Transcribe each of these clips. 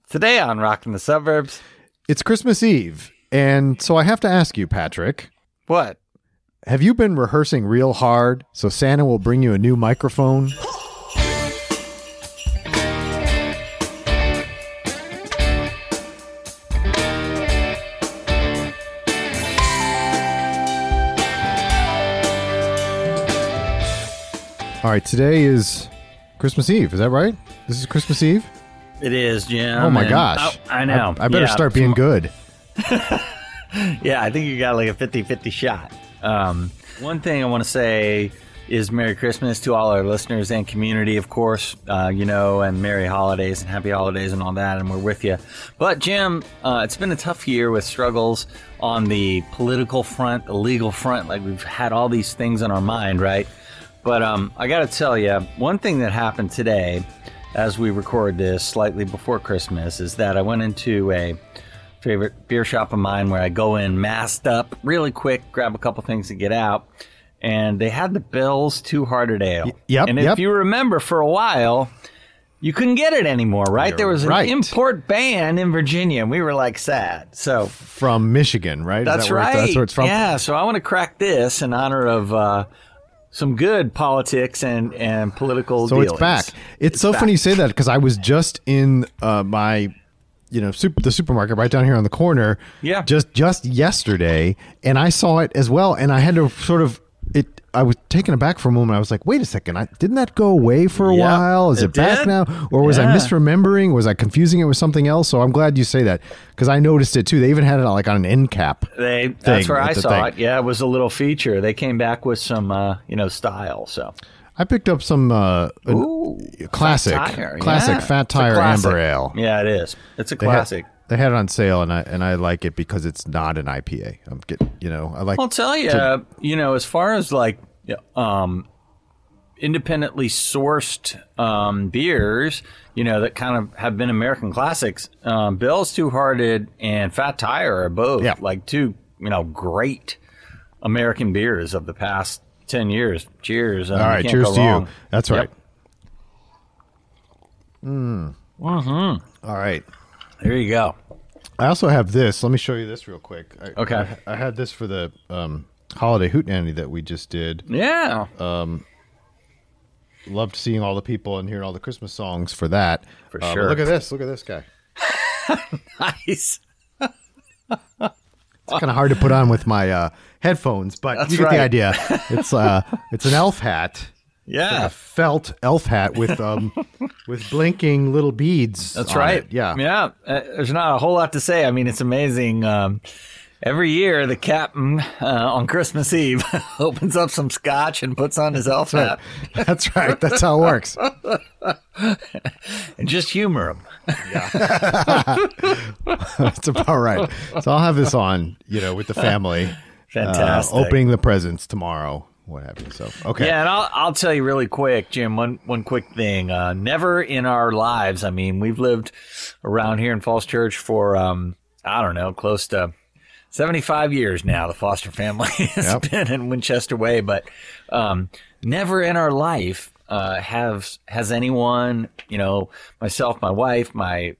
Today on Rockin' the Suburbs. It's Christmas Eve, and so I have to ask you, Patrick. What? Have you been rehearsing real hard so Santa will bring you a new microphone? All right, today is Christmas Eve. Is that right? This is Christmas Eve? It is, Jim. Oh, my gosh. I know. I better start being good. Yeah, I think you got like a 50-50 shot. One thing I want to say is Merry Christmas to all our listeners and community, of course, and Merry Holidays and Happy Holidays and all that, and we're with you. But, Jim, it's been a tough year with struggles on the political front, the legal front. Like, we've had all these things on our mind, right? But I got to tell you, one thing that happened today, as we record this slightly before Christmas, is that I went into a favorite beer shop of mine where I go in masked up really quick, grab a couple things to get out, and they had the Bell's Two Hearted Ale. And if you remember, for a while, you couldn't get it anymore, right? There was an import ban in Virginia, and we were like sad. So from Michigan, right? That's right. That's where it's from. Yeah, so I want to crack this in honor of some good politics and political dealings. So it's back. It's so funny you say that, because I was just in my the supermarket right down here on the corner just yesterday, and I saw it as well, and I had to I was taken aback for a moment. I was like, wait a second, didn't that go away for a while? Is it back now? Or was I misremembering? Was I confusing it with something else? So I'm glad you say that, because I noticed it too. They even had it like on an end cap. That's where I saw it. Yeah, it was a little feature. They came back with some style. So I picked up some classic Fat Tire Amber Ale. Yeah, it is. It's a classic. They had it on sale, and I like it because it's not an IPA. I like. I'll tell you, as far as like independently sourced beers, that kind of have been American classics. Bell's Two Hearted and Fat Tire are both like two, great American beers of the past 10 years. Cheers. All right, cheers to you. That's right. Mm-hmm. All right. There you go. I also have this. Let me show you this real quick. Okay. I had this for the holiday hootenanny that we just did. Yeah. Loved seeing all the people and hearing all the Christmas songs for that. For sure. Look at this. Look at this guy. Nice. It's kind of hard to put on with my headphones, but you get the idea. It's an elf hat. Yeah, a felt elf hat with blinking little beads. That's right. Yeah. There's not a whole lot to say. I mean, it's amazing. Every year, the captain on Christmas Eve opens up some scotch and puts on his elf hat. That's right. That's how it works. And just humor him. Yeah, that's about right. So I'll have this on, with the family. Fantastic. Opening the presents tomorrow. What have you. So, okay. Yeah, and I'll tell you really quick, Jim, one quick thing. Never in our lives, I mean, we've lived around here in Falls Church for, close to 75 years now. The Foster family has been in Winchester Way, but never in our life has anyone, myself, my wife, my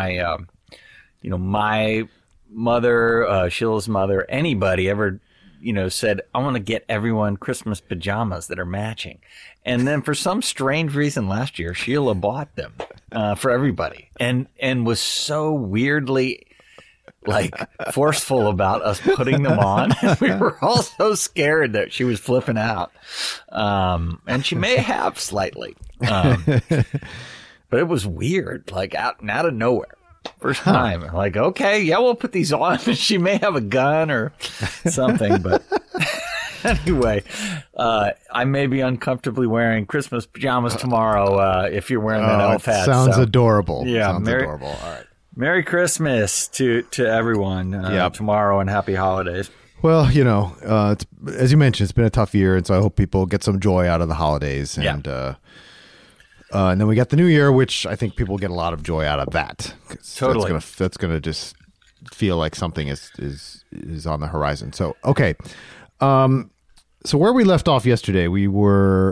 mother, Sheila's mother, anybody ever said, I want to get everyone Christmas pajamas that are matching. And then for some strange reason last year, Sheila bought them for everybody and was so weirdly forceful about us putting them on. We were all so scared that she was flipping out. And she may have slightly. But it was weird, out of nowhere. First time. Okay, we'll put these on. She may have a gun or something, but anyway, I may be uncomfortably wearing Christmas pajamas tomorrow if you're wearing that elf hat. Sounds adorable. Yeah, adorable. All right. Merry Christmas to everyone tomorrow, and happy holidays. Well, it's, as you mentioned, it's been a tough year, and so I hope people get some joy out of the holidays. And then we got the new year, which I think people get a lot of joy out of that. Totally. That's gonna just feel like something is on the horizon. So, okay. So where we left off yesterday, we were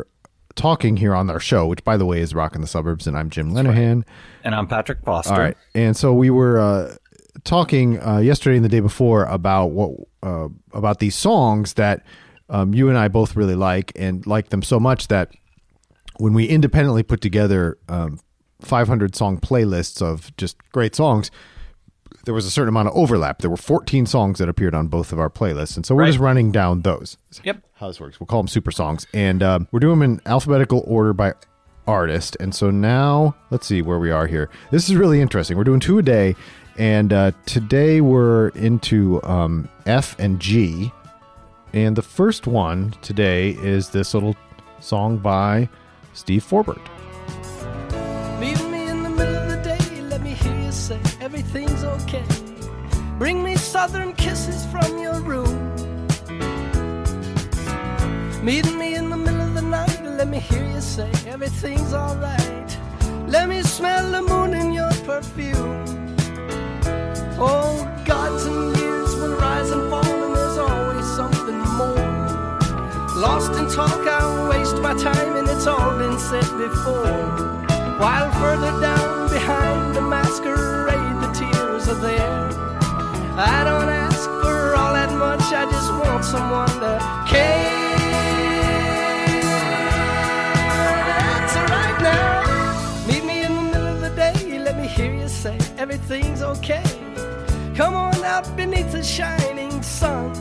talking here on our show, which by the way is Rockin' the Suburbs, and I'm Jim Lenahan. Right. And I'm Patrick Foster. All right. And so we were talking yesterday and the day before about about these songs that you and I both really like, and like them so much that when we independently put together 500 song playlists of just great songs, there was a certain amount of overlap. There were 14 songs that appeared on both of our playlists. And so we're just running down those. Yep. How this works. We'll call them super songs. And we're doing them in alphabetical order by artist. And so now let's see where we are here. This is really interesting. We're doing 2 a day. And today we're into F and G. And the first one today is this little song by Steve Forbert. Meet me in the middle of the day, let me hear you say everything's okay. Bring me southern kisses from your room. Meet me in the middle of the night, let me hear you say everything's alright. Let me smell the moon in your perfume. Oh, gods and years will rise and fall, and there's always something more. Lost in talk, I waste my time, and it's all been said before. While further down behind the masquerade, the tears are there. I don't ask for all that much, I just want someone to care. That's right now. Meet me in the middle of the day, let me hear you say everything's okay. Come on out beneath the shining sun.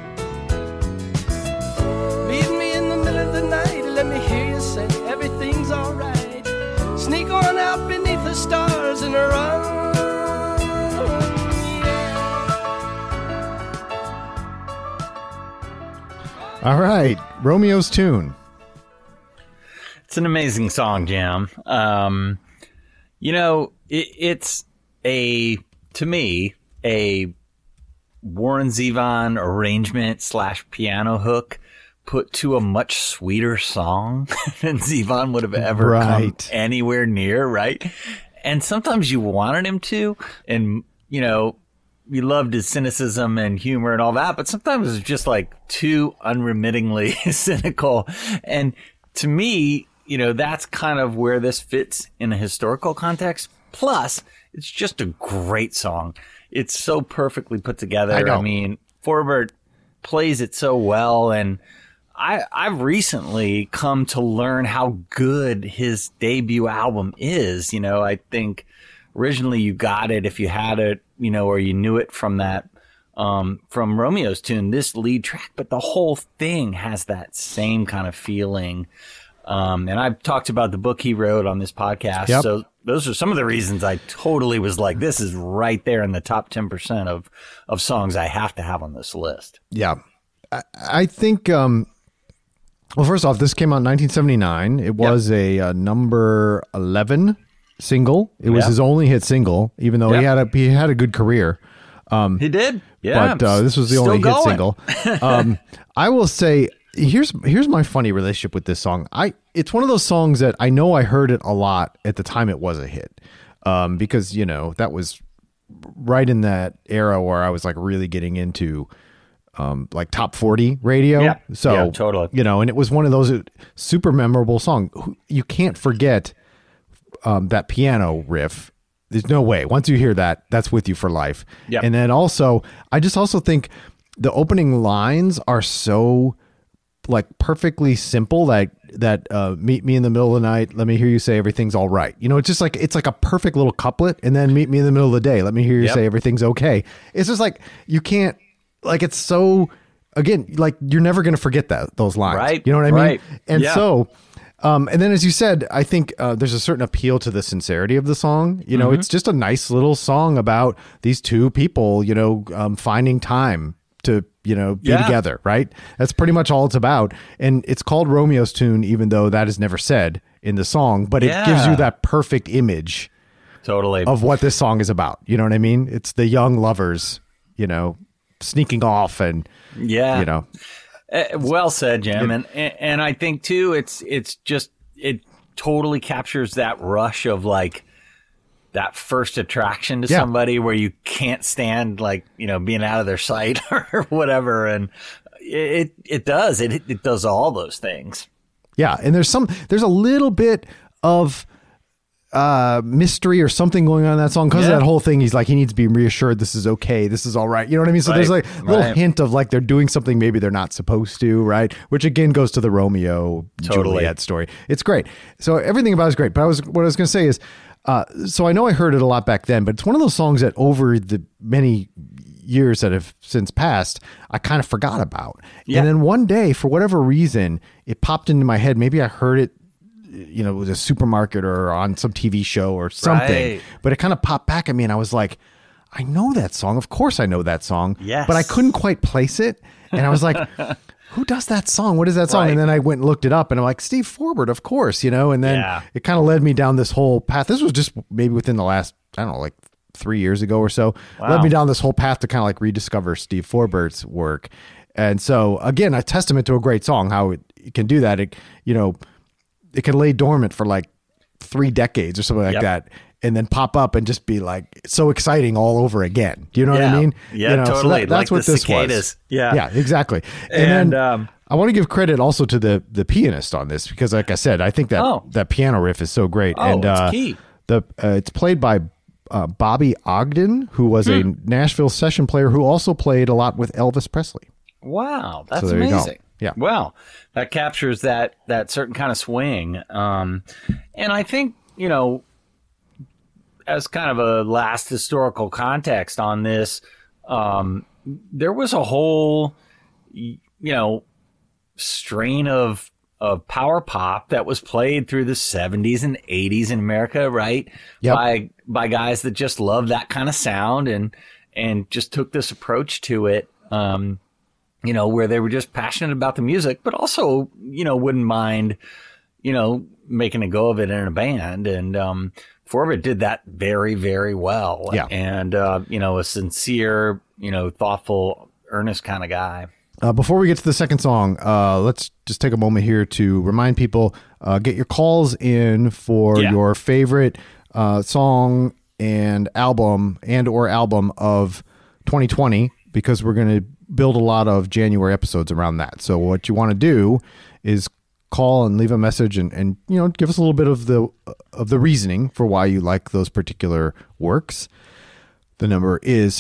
Meet me in the middle of the night, let me hear you say everything's alright. Sneak on out beneath the stars and run. Yeah. All right, Romeo's Tune. It's an amazing song, Jam. It's to me, a Warren Zevon arrangement / piano hook put to a much sweeter song than Zevon would have ever come anywhere near, right? And sometimes you wanted him to, and, you loved his cynicism and humor and all that, but sometimes it was just like too unremittingly cynical. And to me, that's kind of where this fits in a historical context. Plus, it's just a great song. It's so perfectly put together. I mean, Forbert plays it so well, and I've recently come to learn how good his debut album is. I think originally you got it if you had it, or you knew it from that, from Romeo's Tune, this lead track, but the whole thing has that same kind of feeling. And I've talked about the book he wrote on this podcast. Yep. So those are some of the reasons I totally was like, this is right there in the top 10% of songs I have to have on this list. Yeah. I think, well, first off, this came out in 1979. It was a number 11 single. It was his only hit single, even though he had a good career. He did, yeah. But this was the only hit single. I will say, here's my funny relationship with this song. It's one of those songs that I know I heard it a lot at the time it was a hit, because that was right in that era where I was like really getting into like top 40 radio. Yeah. So, totally. And it was one of those super memorable songs. You can't forget that piano riff. There's no way. Once you hear that, that's with you for life. Yep. And then also, I just also think the opening lines are so like perfectly simple, that meet me in the middle of the night, let me hear you say everything's all right. It's just like, it's like a perfect little couplet, and then meet me in the middle of the day, let me hear you say everything's okay. It's just like, you can't, like, it's so, again, like, you're never going to forget those lines. Right. You know what I mean? Right. And so, and then as you said, I think there's a certain appeal to the sincerity of the song. It's just a nice little song about these two people, finding time to, be together, right? That's pretty much all it's about. And it's called Romeo's Tune, even though that is never said in the song, but it gives you that perfect image of what this song is about. You know what I mean? It's the young lovers, sneaking off and, well said, Jim. And I think too, it totally captures that rush of like, that first attraction to somebody where you can't stand, like, being out of their sight or whatever. And it does all those things. Yeah, and there's a little bit of mystery or something going on in that song because of that whole thing. He's like, he needs to be reassured this is okay, this is all right. You know what I mean? So there's like a little hint of like they're doing something maybe they're not supposed to, right? Which again goes to the Romeo Juliet story. It's great. So everything about it is great. But what I was going to say is, so I know I heard it a lot back then, but it's one of those songs that over the many years that have since passed, I kind of forgot about. And then one day, for whatever reason, it popped into my head. Maybe I heard it, you know, it was a supermarket or on some TV show or something, but it kind of popped back at me and I was like, I know that song. Of course I know that song, but I couldn't quite place it. And I was like, who does that song? What is that song? And then I went and looked it up and I'm like, Steve Forbert, of course, you know, and then it kind of led me down this whole path. This was just maybe within the last, I don't know, like 3 years ago or so, led me down this whole path to kind of like rediscover Steve Forbert's work. And so again, a testament to a great song, how it can do that. It, you know, it can lay dormant for like 3 decades or something like that, and then pop up and just be like so exciting all over again. Do you know what I mean? Yeah, you know, totally. So that's like what this cicadas. was. Yeah, exactly. And then I want to give credit also to the pianist on this because, like I said, I think that that piano riff is so great. And it's key. It's played by Bobby Ogden, who was a Nashville session player who also played a lot with Elvis Presley. Wow, that's amazing. Yeah. Well, that captures that certain kind of swing. And I think, you know, as kind of a last historical context on this, there was a whole, you know, strain of power pop that was played through the 70s and 80s in America, right? Yep. By guys that just loved that kind of sound and just took this approach to it. You know, where they were just passionate about the music, but also, you know, wouldn't mind, you know, making a go of it in a band. And Forbert did that very, very well. Yeah. And, you know, a sincere, you know, thoughtful, earnest kind of guy. Before we get to the second song, let's just take a moment here to remind people, get your calls in for your favorite song and album of 2020, because we're going to build a lot of January episodes around that. So what you want to do is call and leave a message and you know, give us a little bit of the reasoning for why you like those particular works. The number is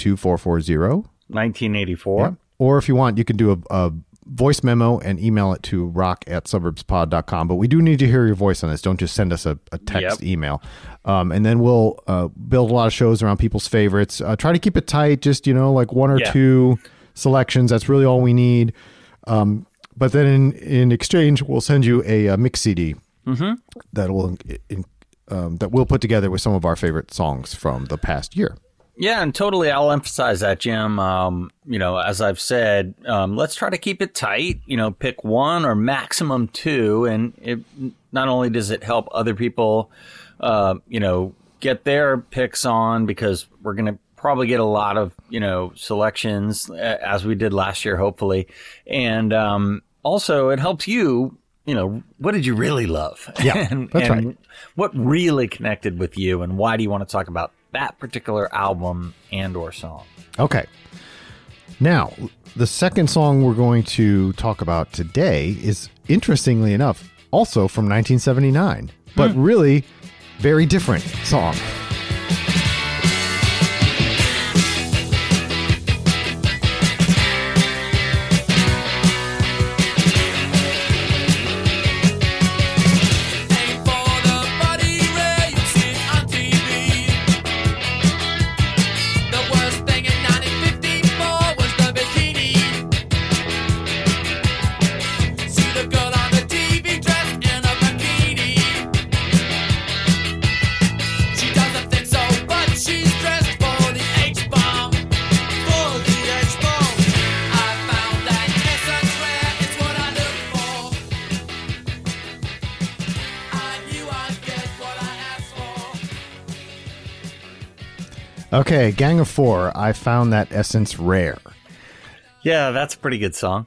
612-440-1984. Yeah. Or if you want, you can do a voice memo and email it to rock@suburbspod.com. But we do need to hear your voice on this. Don't just send us a text email. And then we'll build a lot of shows around people's favorites. Try to keep it tight, just, you know, like 1 or 2 selections. That's really all we need. But then in exchange, we'll send you a mix CD that we'll put together with some of our favorite songs from the past year. Yeah, and totally, I'll emphasize that, Jim. You know, as I've said, let's try to keep it tight. You know, pick 1 or maximum 2, and it not only does it help other people, you know, get their picks on, because we're going to probably get a lot of, you know, selections as we did last year, hopefully, and also it helps you. You know, what did you really love? Yeah, that's right. What really connected with you, and why do you want to talk about that particular album and or song? Okay. Now, the second song we're going to talk about today is, interestingly enough, also from 1979, but really very different song. Okay, Gang of Four, I found that essence rare. Yeah, that's a pretty good song.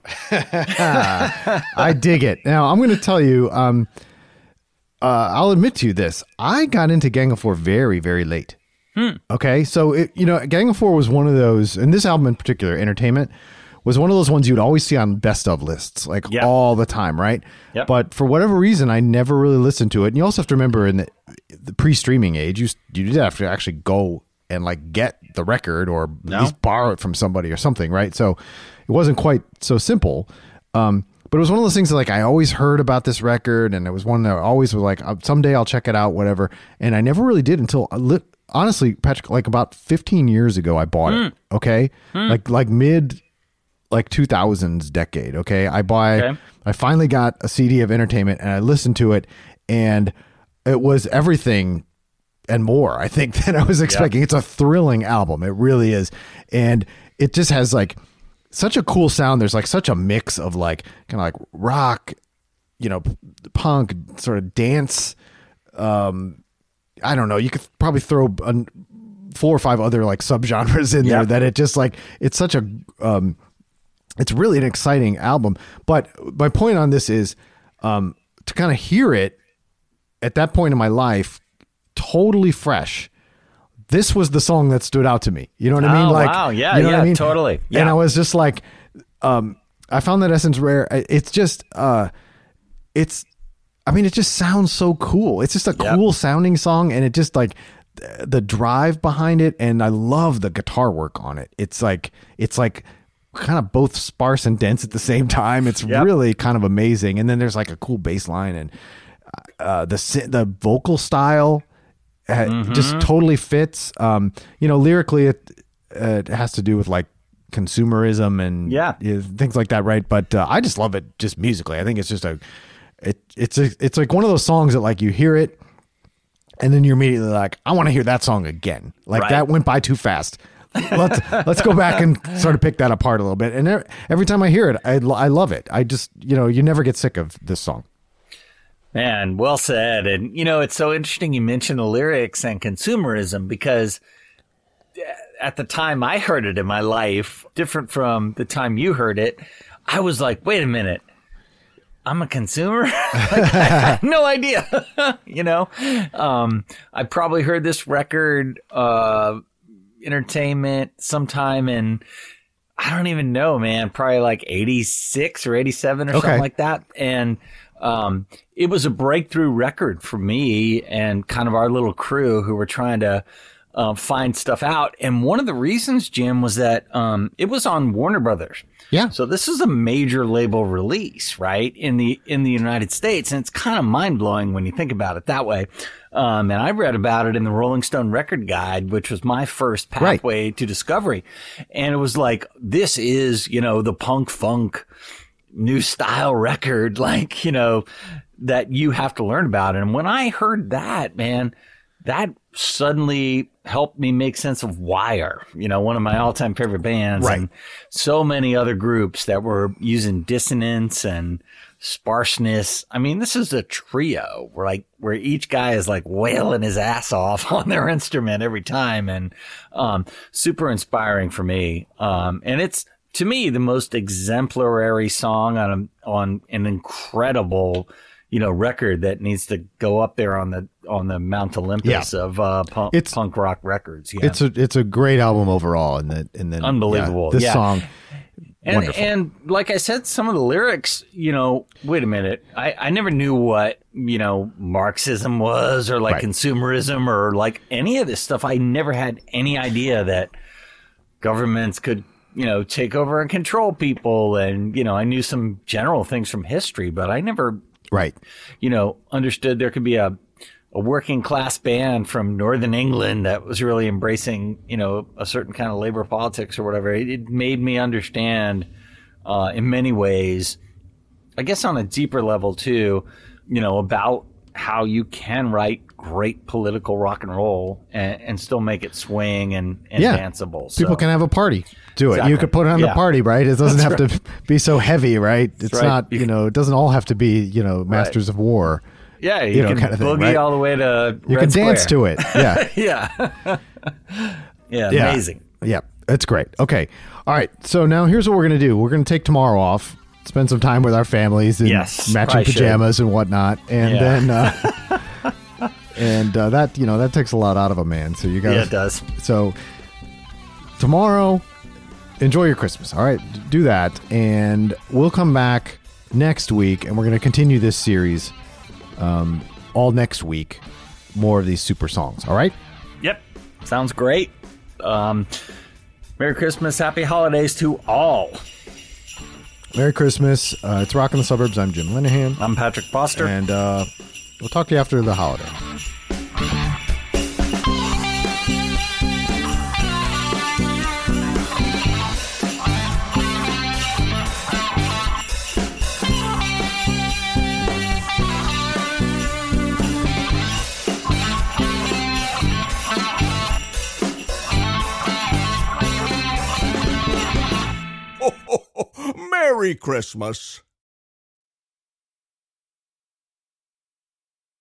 I dig it. Now, I'm going to tell you, I'll admit to you this. I got into Gang of Four very, very late. Okay, so, you know, Gang of Four was one of those, and this album in particular, Entertainment, was one of those ones you'd always see on best of lists, like all the time, right? Yep. But for whatever reason, I never really listened to it. And you also have to remember in the pre-streaming age, you did have to actually go and like get the record or at least borrow it from somebody or something, right? So it wasn't quite so simple. But it was one of those things that like I always heard about this record, and it was one that I always was like, someday I'll check it out, whatever. And I never really did until honestly, Patrick, like about 15 years ago, I bought it. Okay, like mid. Like 2000s decade. Okay. I finally got a CD of Entertainment and I listened to it, and it was everything and more, I think, than I was expecting. It's a thrilling album. It really is. And it just has like such a cool sound. There's like such a mix of like kind of like rock, you know, punk, sort of dance. I don't know. You could probably throw 4 or 5 other like subgenres in there that it just like, it's such a, it's really an exciting album. But my point on this is to kind of hear it at that point in my life, totally fresh. This was the song that stood out to me. You know what I mean? Like, wow. Yeah. you know what I mean? Totally. Yeah. And I was just like, I found that Essence Rare. It's just, it just sounds so cool. It's just a cool sounding song. And it just like the drive behind it. And I love the guitar work on it. It's like kind of both sparse and dense at the same time. It's really kind of amazing. And then there's like a cool bass line, and the vocal style just totally fits. Lyrically it has to do with like consumerism and things like that, right? But I just love it just musically. I think it's just it's like one of those songs that like you hear it and then you're immediately like, I want to hear that song again. Like that went by too fast. Let's go back and sort of pick that apart a little bit. And every time I hear it, I love it. I just, you never get sick of this song. Man, well said. And, it's so interesting you mentioned the lyrics and consumerism, because at the time I heard it in my life, different from the time you heard it, I was like, wait a minute. I'm a consumer? I had no idea. I probably heard this record, Entertainment sometime in, I don't even know, man, probably like 86 or 87 or something like that. And it was a breakthrough record for me and kind of our little crew who were trying to find stuff out. And one of the reasons, Jim, was that it was on Warner Brothers. Yeah. So this is a major label release, right, in the United States. And it's kind of mind blowing when you think about it that way. And I read about it in the Rolling Stone Record Guide, which was my first pathway to discovery. And it was like, this is, the punk funk new style record, like, that you have to learn about. And when I heard that, man, that suddenly helped me make sense of Wire, one of my all-time favorite bands, and so many other groups that were using dissonance and sparseness. I mean, this is a trio where each guy is like wailing his ass off on their instrument every time, and super inspiring for me. And it's, to me, the most exemplary song on an incredible record that needs to go up there on the Mount Olympus of punk rock records. Yeah. It's a great album overall, and then unbelievable. This song, wonderful. And like I said, some of the lyrics, wait a minute, I never knew what Marxism was, or like consumerism, or like any of this stuff. I never had any idea that governments could take over and control people, and I knew some general things from history, but I never understood there could be a working class band from Northern England that was really embracing, a certain kind of labor politics or whatever. It made me understand, in many ways, I guess on a deeper level too, about how you can write great political rock and roll and still make it swing and danceable. So. People can have a party to it. Exactly. You could put it on the party, right? It doesn't have to be so heavy, right? It's not, it doesn't all have to be, Masters of War. Yeah, you can kind of boogie thing, all the way to you Red can Square. Dance to it. Yeah. yeah, amazing. Yeah, it's great. Okay. All right. So now here's what we're going to do. We're going to take tomorrow off, spend some time with our families in matching pajamas and whatnot. And then, that takes a lot out of a man. So you guys, it does. So tomorrow, enjoy your Christmas. All right, do that. And we'll come back next week, and we're going to continue this series all next week. More of these super songs. All right? Yep. Sounds great. Merry Christmas. Happy holidays to all. Merry Christmas. It's Rockin' the Suburbs. I'm Jim Linehan. I'm Patrick Foster. And we'll talk to you after the holiday. Merry Christmas.